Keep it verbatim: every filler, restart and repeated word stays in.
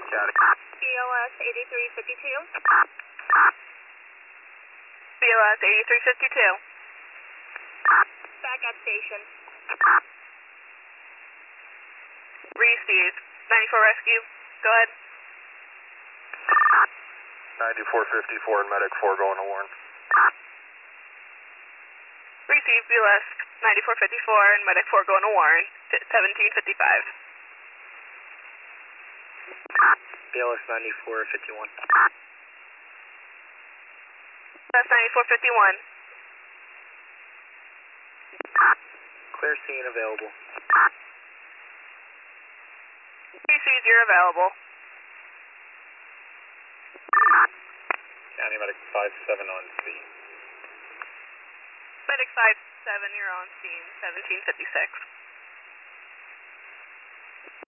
County. B O S eighty-three fifty-two. B O S eighty-three fifty-two. Back at station. Receive. ninety-four Rescue. Go ahead. ninety-four fifty-four and Medic four going to Warren. Receive. B O S ninety-four fifty-four and Medic four going to Warren. seventeen fifty-five. B L S ninety-four fifty-one. That's ninety-four fifty-one. Clear scene available. Receive. You're available. County Medic five seven on scene. Medic five seven, you're on scene. seventeen fifty-six.